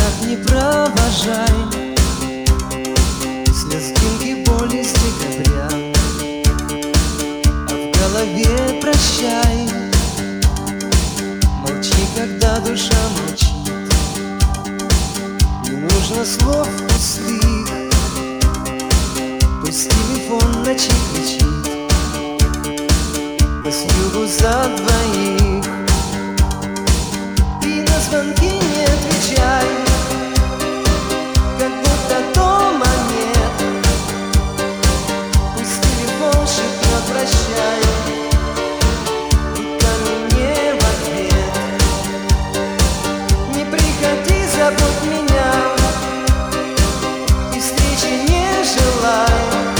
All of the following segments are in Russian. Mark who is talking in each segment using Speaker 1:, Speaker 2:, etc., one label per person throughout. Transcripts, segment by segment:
Speaker 1: так не провожай слезинки боли с декабря, а в голове прощай. Молчи, когда душа молчит, не нужно слов пустых. Пусть телефон в ночи кричит, пусть югу за двоих. И на звонки не отвечай, как будто дома нет. Пусть телефон шепнет прощай, и камень не в ответ. Не приходи, забудь меня, и встречи не желай.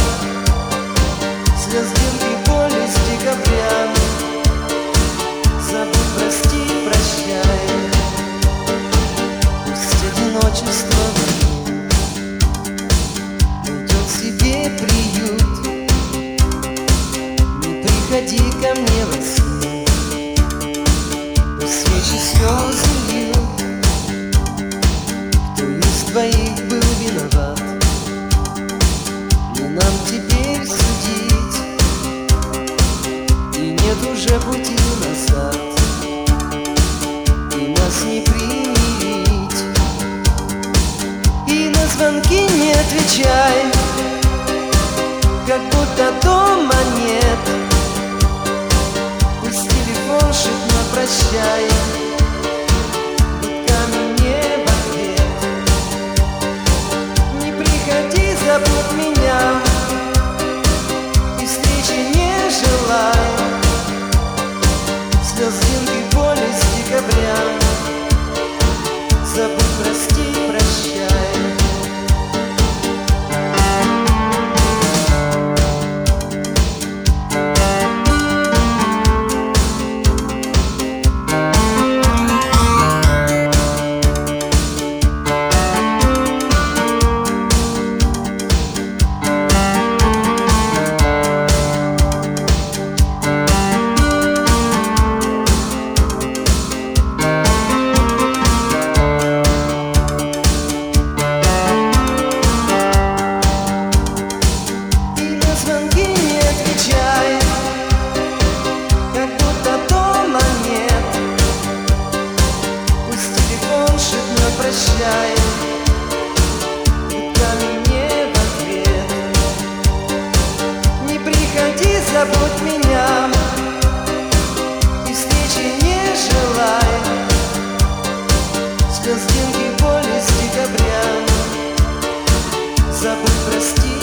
Speaker 1: Слезинки боли с декабря, забудь, прости, прощай. Пусть одиночество найдет себе приют. Не приходи ко мне во сне, пусть свечи слезы льют. Кто из двоих был виноват, не нам теперь судить, и нет уже пути назад, и нас не примирить. И на звонки не отвечай, как будто дома нет. Пусть телефон шепнет прощай, и камень не в ответ. Не приходи, забудь меня, и встречи не желай. Слезинки боли с декабря, забудь, прости, прощай. Прощай, и камень не в ответ. Не приходи, забудь меня, и встречи не желай. Слезинки боли с декабря, забудь, прости.